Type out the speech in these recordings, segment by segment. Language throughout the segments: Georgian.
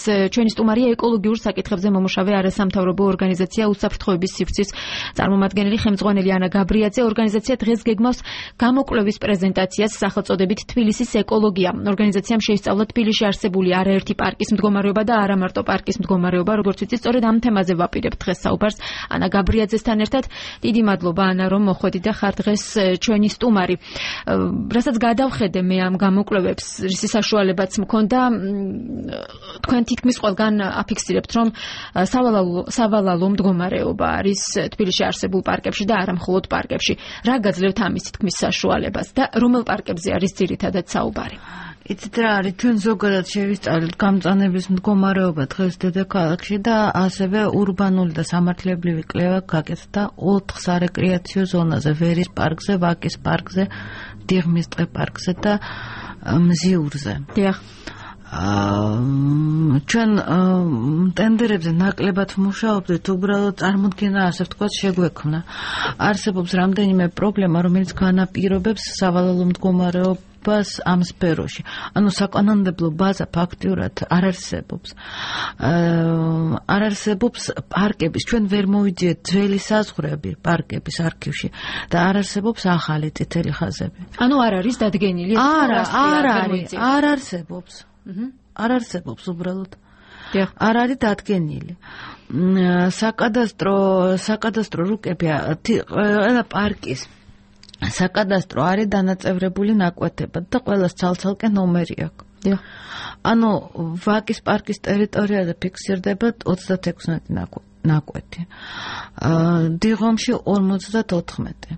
ჩვენი სტუმარია ეკოლოგიურ საკითხებზე მომუშავე არასამთავრობო ორგანიზაცია უსაფრთხოების სივრცის წარმომადგენელი ხელმძღვანელი ანა გაბრიაძე. ორგანიზაცია დღეს გეგმავს გამოკვლევის პრეზენტაციას სახელწოდებით თბილისის ეკოლოგია. ორგანიზაციამ შეისწავლა თბილისში არსებული არაერთი პარკის მდგომარეობა და არა მარტო პარკის მდგომარეობა, როგორც ვიცით, სწორედ ამ თემაზე ვაპირებთ დღეს საუბარს ანა გაბრიაძესთან ერთად. დიდი მადლობა ანა, რომ მოხვედი და ხარ დღეს ჩვენი სტუმარი. რასაც გადავხედე მე ამ გამოკვლევებს, რის საშუალებაც მქონდა, თქვენ თითქმის ყველგან აფიქსირებთ, რომ სავალალო მდგომარეობა არის თბილისში არსებულ პარკებში და არა მხოლოდ პარკებში. რა გაძლევთ ამის თითქმის საშუალებას და რომელ პარკებზე არის ძირითადად საუბარი? იცით რა არის, ჩვენ ზოგადად შევისწავლეთ გამწანების მდგომარეობა დღეს დედაქალაქში და ასევე ურბანული და სამართლებრივი კვლევა გაკეთდა 4 სარეკრეაციო ზონაზე: ვერის პარკზე, ვაკის პარკზე, დიღმის ტყე პარკზე და მზიურზე. დიახ. ჩვენ ტენდერებზე ნაკლებად მუშაობდით, უბრალოდ წარმოდგენა, ასე ვთქვათ, შეგვექმნა. არსებობს რამდენიმე პრობლემა, რომელიც განაპირობებს სავალალო მდგომარეობას ამ სფეროში. ანუ საკანონმდებლო ბაზა ფაქტიურად არ არსებობს. არ არსებობს პარკების, ჩვენ ვერ მოვიძიეთ ძველი საზღვრები პარკების არქივში და არ არსებობს ახალი წითელი ხაზები. ანუ არ არის დადგენილი? არ არსებობს. არ არსებობს უბრალოდ. არ არის დადგენილი. საკადასტრო რუკები ყველა პარკის საკადასტრო არის დანაწევრებული ნაკვეთებად და ყველას ცალ-ცალკე ნომერი აქვს. ანუ ვაკის პარკის ტერიტორიაზე ფიქსირდება 36 ნაკვეთი. დიღომში 54.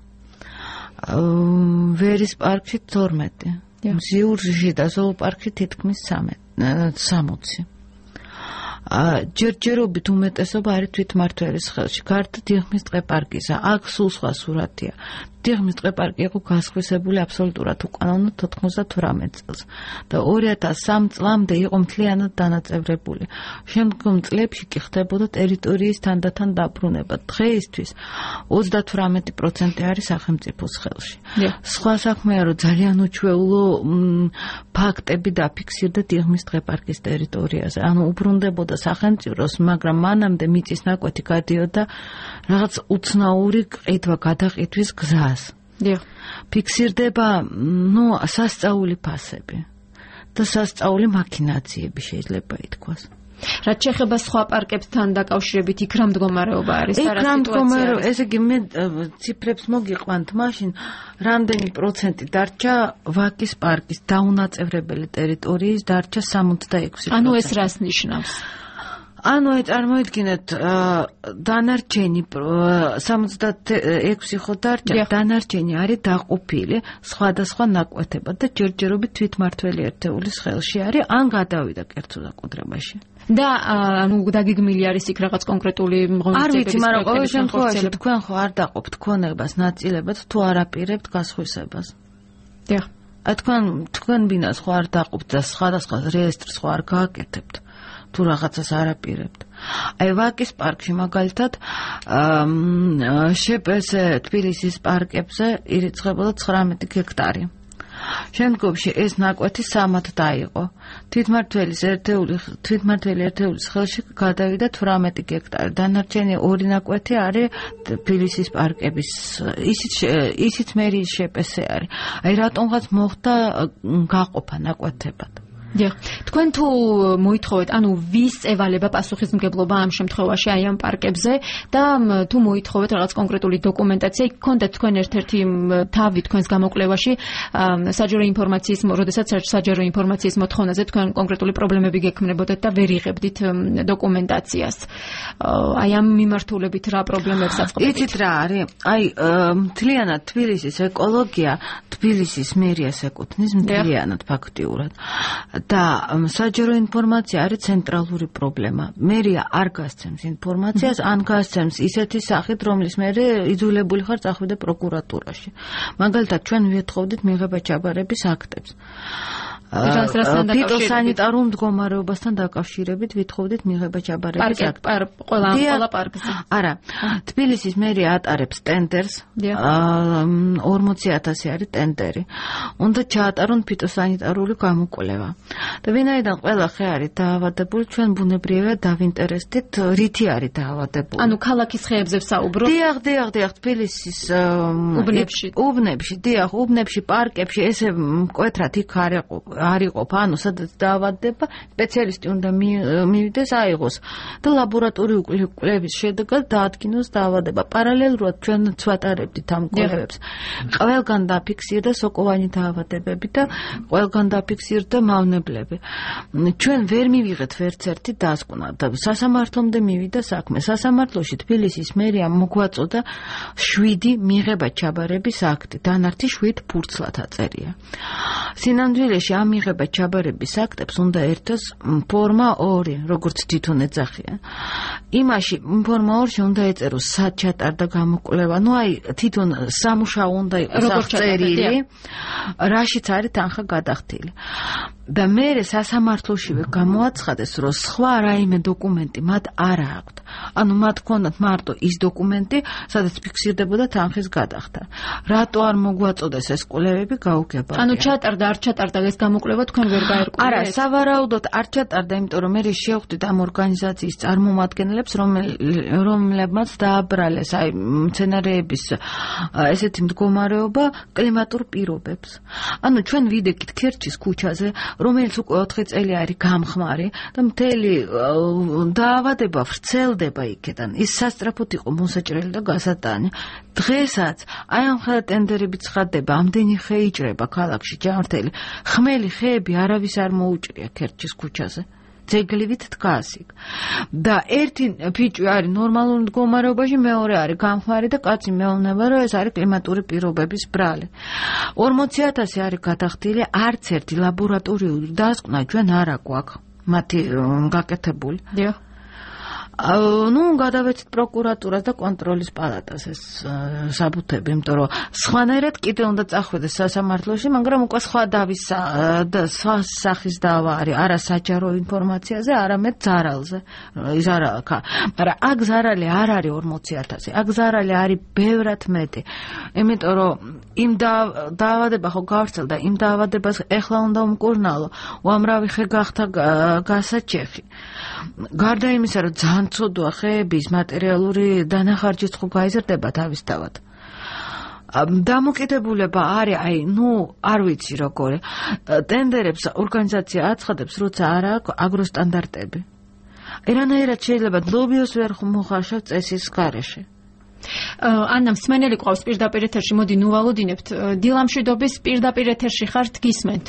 ვერის პარკში 12. მზიურში და ზოოპარკში თითქმის 60. ჯერჯერობით უმეტესობა არის თვითმმართველის ხელში. გარდა დიღმის ტყე პარკისა, აქ სულ სხვა სურათია. დიღმის ტყე პარკი იყო გასხვისებული აბსოლუტურად უკანონოდ 98 წელს და 2003 წლამდე იყო მთლიანად დანაწევრებული. შემდგომ წლებში კი ხდებოდა ტერიტორიის თანდათან დაბრუნება. დღეისთვის 38% არის სახელმწიფოს ხელში. სხვა საქმეა, რომ ძალიან უჩვეულო ფაქტები დაფიქსირდა დიღმის ტყე პარკის ტერიტორიაზე. ანუ უბრუნდებოდა სახელმწიფოს, მაგრამ მანამდე მიწის ნაკვეთი გადიოდა რაღაც უცნაური ყიდვა გადაყიდვის გზას. ფიქსირდება სასწაული ფასები და სასწაული მაქინაციები შეიძლება ითქვას. რაც შეეხება სხვა პარკებთან დაკავშირებით, იქ რა მდგომარეობა არის? ესე იგი მე ციფრებს მოგიყვანთ, მაშინ რამდენი პროცენტი დარჩა ვაკის პარკის დაუნაწევრებელი ტერიტორიის, დარჩა 66%. ანუ ეს რას ნიშნავს? ანუ წარმოიდგინეთ, დანარჩენი 66 ხო დარჩა, დანარჩენი არის დაყოფილი სხვადასხვა ნაკვეთებად და ჯერჯერობით თვითმმართველი ერთეულის ხელში არის, ან გადავიდა კერძო დაკვირვებაში. და ანუ დაგეგმილი არის იქ რაღაც კონკრეტული მღონისძიებების? არ ვიცი, მაგრამ ყოველ შემთხვევაში თქვენ ხო არ დაყოფთ ქონებას ნაწილებად, თუ არ აპირებთ გასხვისებას. დიახ. თქვენ ბინას ხო არ დაყოფთ და სხვადასხვა რეესტრს ხო არ გააკეთებთ? თუ რაღაცას არ აპირებთ. აი ვაკის პარკში მაგალითად შპს თბილისის პარკებზე ირიცხებოდა 19 ჰექტარი. შემდგომში ეს ნაკვეთი 3-ად დაიყო. თვითმმართველი ერთეულის ხელში გადავიდა 18 ჰექტარი. დანარჩენი 2 ნაკვეთი არის თბილისის პარკების, ისიც მერიის შპს არის. აი რატომღაც მოხდა გაყოფა ნაკვეთებად. თქვენ თუ მოითხოვეთ, ანუ ვის ევალება პასუხისმგებლობა ამ შემთხვევაში აი ამ პარკებზე და თუ მოითხოვეთ რაღაც კონკრეტული დოკუმენტაცია, გქონდათ თქვენ ერთ-ერთი თავი თქვენს გამოკვლევაში საჯარო ინფორმაციის, როდესაც საჯარო ინფორმაციის მოთხოვნაზე თქვენ კონკრეტული პრობლემები გექმნებოდეთ და ვერ იღებდით დოკუმენტაციას. აი ამ მიმართულებით რა პრობლემებს აწყობთ? იცით რა არის? აი მთლიანად თბილისის ეკოლოგია თბილისის მერიას ეკუთვნის მთლიანად ფაქტიურად. და საჯარო ინფორმაცია არის ცენტრალური პრობლემა. მერია არ გასცემს ინფორმაციას, ან გასცემს ისეთი სახით, რომლის მერე იძულებული ხარ წახვიდე პროკურატურაში. მაგალითად, ჩვენ ვეთხოვდით მიღება ჩაბარების აქტებს. ფიტოსანიტარულ მდგომარეობასთან დაკავშირებით ვითხოვდით მიღება ჩაბარების აქტი. ყველა პარკზე. არა, თბილისის მერია ატარებს ტენდერს. 40,000 არის ტენდერი. უნდა ჩაატარონ ფიტოსანიტარული გამოკვლევა. და ვინაიდან ყველა ხე არის დაავადებული, ჩვენ ბუნებრივია დავინტერესდით, რითი არის დაავადებული. ანუ ქალაქის ხეებზე ვსაუბრობ. დიახ, თბილისის უბნებში, პარკებში ესე მკვეთრად იქ არ იყოფ, ანუ სადაც დაავადება, სპეციალისტი უნდა მივიდეს, აიღოს და ლაბორატორიული კვლევის შედეგად დაადგინოს დაავადება. პარალელურად ჩვენც ვატარებდით ამ კვლევებს. ყველგან დაფიქსირდა სოკოვანი დაავადებები და ყველგან დაფიქსირდა მავნებლები. ჩვენ ვერ მივიღეთ ვერც ერთი დასკვნა და სასამართლომდე მივიდა საქმე. სასამართლოში თბილისის მერიამ მოგვაწოდა 7 მიღება ჩაბარების აქტი, დანართი 7 ფურცლად აწერია. სინამდვილეში ამ მიღება ჩაბარების აქტებს უნდა ერთოს ფორმა 2, როგორც თვითონ ეძახიან. იმაში ფორმა 2-ში უნდა ეწეროს სად ჩატარდა გამოკვლევა, თვითონ სამუშაო უნდა იყოს აღწერილი, რაშიც არის თანხა გადახდილი. და მერე სასამართლოშივე გამოაცხადეს, რომ სხვა რაიმე დოკუმენტი მათ არ აქვთ. ანუ მათ ჰქონდათ მარტო ის დოკუმენტი, სადაც ფიქსირდებოდა თანხის გადახდა. რატო არ მოგვაწოდეს ეს კვლევები გაუგებარია. ანუ ჩატარდა, არ ჩატარდა ეს გამოკვლევა თქვენ ვერ გაერკვევით? არა, სავარაუდოდ არ ჩატარდა, იმიტომ რომ მე შევხვდით ამ ორგანიზაციის წარმომადგენლებს, რომლებმაც დააბრალეს მცენარეების ესეთი მდგომარეობა კლიმატურ პირობებს. ანუ ჩვენ ვიდექით ქერჩის ქუჩაზე, რომელიც უკვე 4 წელი არის გამხმარი და მთელი დაავადება ვრცელდება იქიდან. ის სასწრაფოდ იყო მოსაჭრელი და გასატანი. დღესაც აი ამ ხელ ტენდერები ცხადდება, ამდენი ხე იჭრება ქალაქში ჯანმრთელი. ხმელი ხეები არავის არ მოუჭრია ქერჩის ქუჩაზე. ძეგლივით დგას იქ. და ერთი ფიჭვი არის ნორმალურ მდგომარეობაში, მეორე არის გამხმარი და კაცი მეუბნება, რომ ეს არის კლიმატური პირობების ბრალი. 40,000 არის გადახდილი, არც ერთი ლაბორატორიული დასკვნა ჩვენ არ აქვს მათი გაკეთებული. გადავეცით პროკურატურას და კონტროლის პალატას ეს საბუთები, იმიტომ რომ სხვანაირად კიდე უნდა წახვიდეს სასამართლოში, მაგრამ უკვე სხვა სხვა სახის დავა არის, არა საჯარო ინფორმაციაზე, არამედ ზარალზე. მაგრამ აქ ზარალი არ არის 40,000, აქ ზარალი არის ბევრად მეტი. იმიტომ რომ იმ დაავადება ხო გავრცელდა, იმ დაავადებას ეხლა უნდა უმკურნალო, უამრავი ხე გახდა გასაჩეხი. გარდა იმისა, რომ ძალიან ცოდვა ხეების მატერიალური დანახარჯიც ხო გაიზრდება თავისთავად. დამოკიდებულება არის, არ ვიცი როგორი. ტენდერებს ორგანიზაცია აცხადებს, როცა არ აქვს აგროსტანდარტები. ერანაირად შეიძლება ლობიოს ვერ მოხარშავ წესის გარეშე. ანნა მსმენელი ყავს პირდაპირ ეთერში, მოდი ნუვალოდინებთ. დილამშვიდობის პირდაპირ ეთერში ხართ, გისმენთ.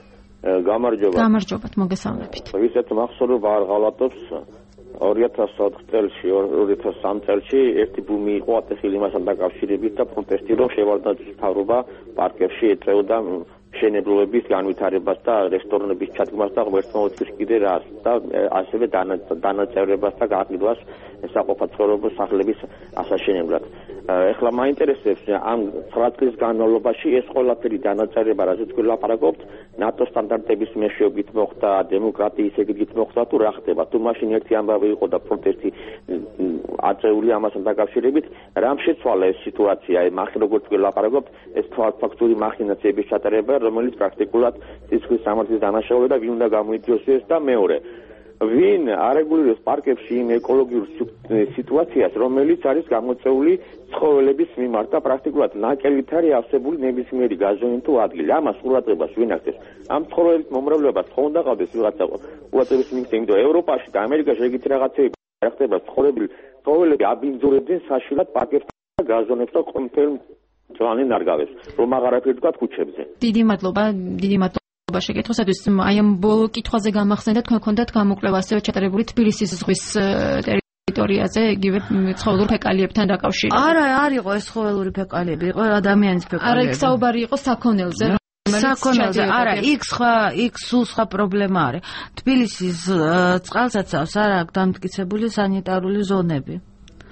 გამარჯობათ, მოგესალმებით. ვისაც მახსოვდება არ ღალატობს 2004 წელში, 2003 წელში ერთი ბუმი იყო ატეხილი მასთან დაკავშირებით და პროტესტი რომ შევარდნაძის მთავრობა პარკებში ეწეოდა მშენებლობების განვითარებას და რესტორნების ჩადგმას და ღმერთმოწმის კიდე რას და ასევე დანაწევრებას და გაყიდვას საყოფაცხოვრებო სახლების ასაშენებლად. ეხლა მაინტერესებს ამ 9 წლის განმავლობაში ეს ყველაფერი დანაწევრება, რასაც თქვენ ლაპარაკობთ, ნატო სტანდარტების მეშვეობით მოხდა, დემოკრატიის ეგრით მოხდა თუ რა ხდება? თუ მაშინ ერთი ამბავი იყო და პროტესტი აწეული ამასთან დაკავშირებით, რამ შეცვალა ეს სიტუაცია? მახ როგორც თქვენ ლაპარაკობთ, ეს ფაქტური მახინაციების ჩატარება, რომელიც პრაქტიკულად სიცხლის სამართლის დანაშაულია და ვინ უნდა გამოიწვიოს და მეორე ვინ არეგულირებს პარკებში იმ ეკოლოგიურ სიტუაციას, რომელიც არის გამოწვეული ცხოველების მიმართ და პრაქტიკულად ნაკელით არის ავსებული ნებისმიერი გაზონი თუ ადგილი. ამას ყურადღებას ვინ აქცევს? ამ ცხოველების მომრავლებას ხო უნდა ყავდეს ვიღაცა ყურადღების მიიქცე, იმიტომ რომ ევროპაში და ამერიკაში ეგეთი რაღაცები არ ხდება. ცხოველები აბინძურებდნენ საშინლად პარკებში და გაზონებს და ყველ ძვანი ნარგავებს, რომ აღარაფერი თქვა ქუჩებზე. დიდი მადლობა შეკითხვისათვის. აი ამ ბოლო კითხვაზე გამახსენდა, თქვენ გქონდათ გამოკვლევა ასევე ჩატარებული თბილისის ზღვის ტერიტორიაზე, იგივე ცხოველურ ფეკალიებთან დაკავშირებით. არა, არ იყო ეს ცხოველური ფეკალიები, იყო ადამიანის ფეკალიები. არა, იქ საუბარი იყო საქონელზე. არა, იქ სულ სხვა პრობლემა არის. თბილისის წყალსაცავს არ აქვს დამტკიცებული სანიტარული ზონები.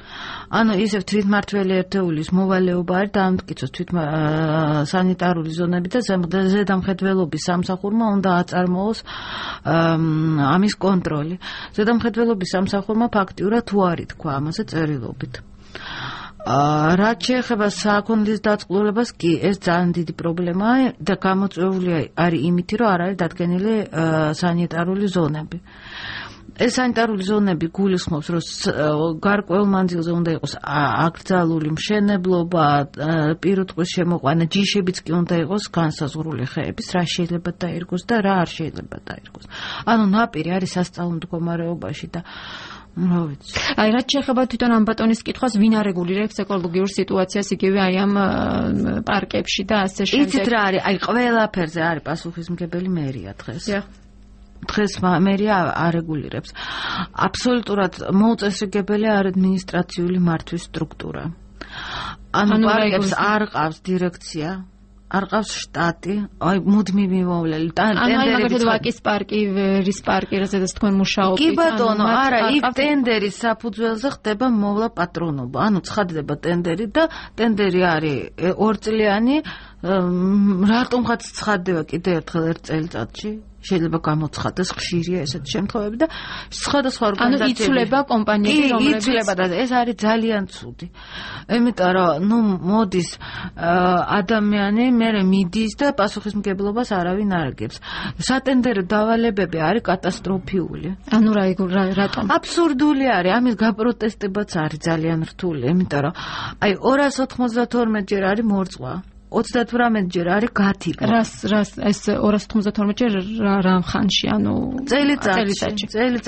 ანუ ისევ თვითმმართველი ერთეულის მოვალეობა არის დაამტკიცოს სანიტარული ზონები და ზედამხედველობის სამსახურმა უნდა აწარმოოს ამის კონტროლი. ზედამხედველობის სამსახურმა ფაქტიურად თუ არ ითქვა ამაზე წერილობით. რაც შეეხება საქონლის დაწყლურებას კი ეს ძალიან დიდი პრობლემაა და გამოწვეული არის იმით, რომ არ არის დადგენილი სანიტარული ზონები. ეს სანიტარული ზონები გულისხმობს, რომ გარკვეულ მანძილზე უნდა იყოს აკრძალული მშენებლობა, პირუტყვის შემოყვანა, ჯიშებიც კი უნდა იყოს განსაზღვრული ხეების, რა შეიძლება დაირგოს და რა არ შეიძლება დაირგოს. ანუ ნაპირი არის სასწავლო მდგომარეობაში და აი რაც შეეხება თვითონ ამ ბატონის კითხვას, ვინ არეგულირებს ეკოლოგიურ სიტუაციას იგივე აი ამ პარკებში და ასე შემდეგ. იცით რა არის? აი ყველაფერზე არის პასუხისმგებელი მერია დღეს. დღეს მერია არეგულირებს. აბსოლუტურად მოუწესრიგებელი არის ადმინისტრაციული მართვის სტრუქტურა. ანუ პარკებს არ ყავს დირექცია. არ ყავს შტატი, აი მუდმივი მიმოვლელი. ტენდერები ვაკის პარკი, ვერის პარკი, რაზედაც თქვენ მუშაობთ. კი ბატონო, არა, იქ ტენდერის საფუძველზე ხდება მოვლა პატრონობა. ანუ ცხადდება ტენდერი და ტენდერი არის 2 წლიანი, რატომღაც ცხადდება კიდე ერთხელ 1 წელიწადში. შეიძლება გამოცხადდეს ხშირია ესეთი შემთხვევები და სხვადასხვა ორგანიზაციები. ანუ იცვლება კომპანიები, რომლებიც იცვლება და ეს არის ძალიან ცუდი. იმიტომ რომ მოდის ადამიანი, მერე მიდის და პასუხისმგებლობას არავინ არ აგებს. სატენდერო დავალებები არის კატასტროფიული. ანუ რატომ? აბსურდული არის, ამის გაპროტესტებაც არის ძალიან რთული, იმიტომ რომ აი 292 ჯერ არის მორწვა. 38 ჯერ არის გათიკვა. რას ეს 292 ჯერ რა ხანში, ანუ წელიწადში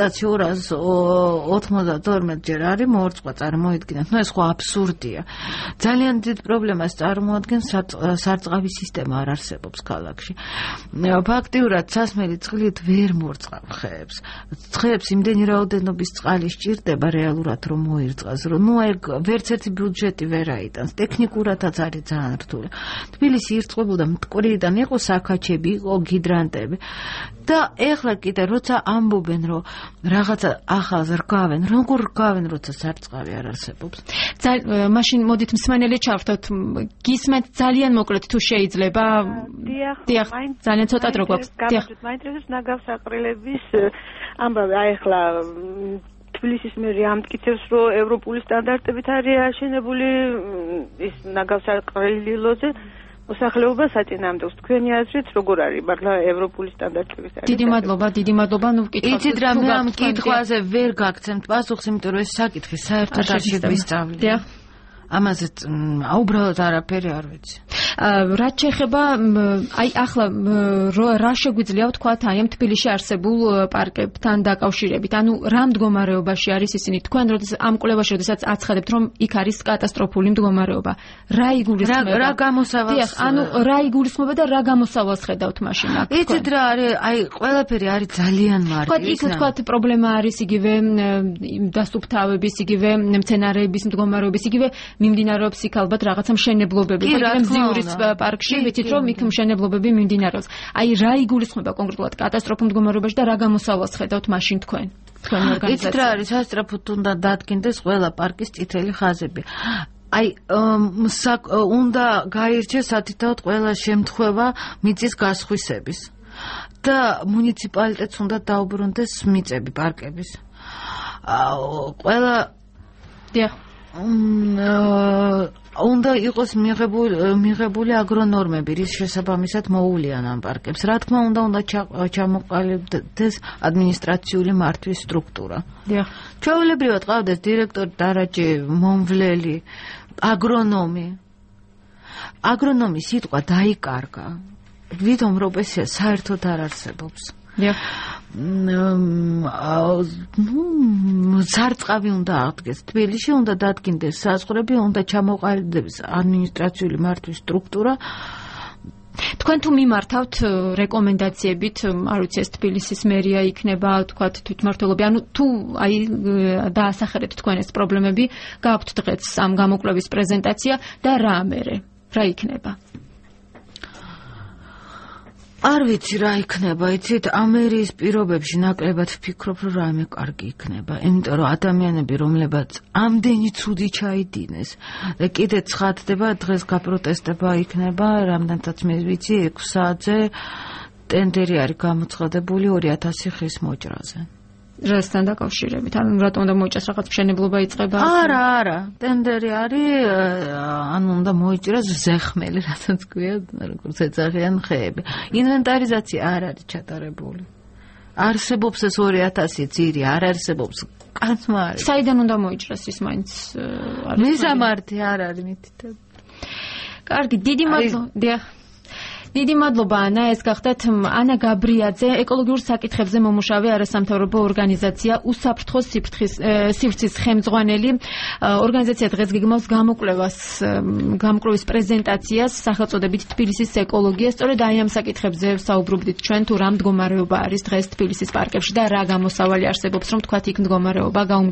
292 ჯერ არის მორწვა, წარმოიდგინეთ. ეს ხო აბსურდია. ძალიან დიდ პრობლემას წარმოადგენს სარწყავი სისტემა არ არსებობს ქალაქში. ფაქტიურად სასმელი წყლით ვერ მორწყავ ხეებს. ხეებს იმდენი რაოდენობის წყალი სჭირდება რეალურად რომ მოირწყას, რომ ვერც ერთი ბიუჯეტი ვერ აიტანს. ტექნიკურადაც არის ძალიან რთული. თბილისი ირწყვებოდა მტკვრიდან, იყო საქაჩები, იყო გიდრანტები და ეხლა კიდე როცა ამბობენ რომ რაღაცა ახალს რგავენ, როგორ რგავენ, როცა სარწყავი არ არსებობს. მაშინ მოდით მსმენელი ჩავრთოთ. გისმენთ ძალიან მოკლედ თუ შეიძლება. დიახ, ძალიან ცოტად რო გვაქვს. დიახ. მაინტერესებს ნაგავსაყრელების ამბავი, აი ახლა თბილისის მერია ამტკიცებს, რომ ევროპული სტანდარტებით არის აშენებული ის ნაგავსაყრელი ლოძე მოსახლეობა საწინააღმდეგოს. თქვენი აზრით როგორ არის, მაგრამ ევროპული სტანდარტებით არის? დიდი მადლობა, ნუ ვკითხავთ. იცით რა, მე ამ კითხვაზე ვერ გაგცემთ პასუხს, იმიტომ რომ ეს საკითხი საერთოდ არ შეგვისწავლია. დიახ. ამაზე უბრალოდ არაფერი არ ვიცი. რაც შეეხება აი ახლა რა შეგვიძლია ვთქვათ აი ამ თბილისში არსებულ პარკებთან დაკავშირებით, ანუ რა მდგომარეობაში არის ისინი? თქვენ ამ კვლევაში როდესაც აცხადებთ რომ იქ არის კატასტროფული მდგომარეობა, რა იგულისხმება? რა გამოსავალს? დიახ, ანუ რა იგულისხმება და რა გამოსავალს ხედავთ მაშინ აქ? იცით რა არის, აი ყველაფერი არის ძალიან მარტივი. თქვათ პრობლემა არის იგივე დასუფთავების, იგივე მცენარეების მდგომარეობის, იგივე მიმდინარეობს იქ ალბათ რაღაცა მშენებლობები, მზიურის პარკში, ვიცით რომ იქ მშენებლობები მიმდინარეობს. აი რა იგულისხმება კონკრეტულად კატასტროფულ მდგომარეობაში და რა გამოსავალს ხედავთ მაშინ თქვენ ორგანიზაცია? იცით რა არის, სასწრაფოდ უნდა დადგინდეს ყველა პარკის წითელი ხაზები. აი უნდა გაირჩეს სათითაოდ ყველა შემთხვევა მიწის გასხვისების და მუნიციპალიტეტს უნდა დაუბრუნდეს მიწები პარკების. ყველა დიახ. უნდა იყოს მიღებული აგრონორმები, რის შესაბამისად მოუვლიან ამ პარკებს. რა თქმა უნდა ჩამოყალიბდეს ადმინისტრაციული მართვის სტრუქტურა. დიახ. ჩვეულებრივად ყავდეს დირექტორი, დარაჯი, მომვლელი, აგრონომი. აგრონომის სიტყვა დაიკარგა. ვითომ პროფესია საერთოდ არ არსებობს. დიახ. სარწყავი უნდა აღდგეს თბილისში, უნდა დადგინდეს საზღვრები, უნდა ჩამოყალიბდეს ადმინისტრაციული მართვის სტრუქტურა. თქვენ თუ მიმართავთ რეკომენდაციებით, არ ვიცი ეს თბილისის მერია იქნება, თქვათ თვითმმართველობი, ანუ თუ აი დაასახელეთ თქვენ ეს პრობლემები, გააქვთ დღეს ამ გამოკვლევის პრეზენტაცია და რა ამერე, რა იქნება? არ ვიცი რა იქნება, იცით, ამერიის პირობებში ნაკლებად ვფიქრობ, რომ რაიმე კარგი იქნება, იმიტომ რომ ადამიანები, რომლებაც ამდენი ცუდი ჩაიდინეს და კიდე ცხადდება, დღეს გაპროტესტება იქნება, რამდენთაც მე ვიცი, 6 საათზე ტენდერი არის გამოცხადებული 2000 ხის მოჭრაზე. რასთან დაკავშირებით? ანუ რატომ უნდა მოიჭრას, რაღაც მშენებლობა იწყება? არა, ტენდერი არის, ანუ უნდა მოიჭრას ზეხმელი, რასაც ქვია, როგორც ეძახიან ხეები. ინვენტარიზაცია არ არის ჩატარებული. არსებობს ეს 2000 ძირი, არ არსებობს. კაცმა არის. საიდან უნდა მოიჭრას ის მაინც არის? მისამართი არ არის მითითებული. კარგი, დიდი მადლობა. დიდი მადლობა ანა, ეს გახდათ ანა გაბრიაძე, ეკოლოგიურ საკითხებზე მომუშავე არასამთავრობო ორგანიზაცია უსაფრთხო სივრცის ხელმძღვანელი. ორგანიზაცია დღეს გეგმავს გამოკვლევის პრეზენტაციას სახელწოდებით თბილისის ეკოლოგია. სწორედ აი ამ საკითხებზე საუბრობდით ჩვენ, თუ რა მდგომარეობა არის დღეს თბილისის პარკებში და რა გამოსავალი არსებობს, რომ თქვათ იქ მდგომარეობა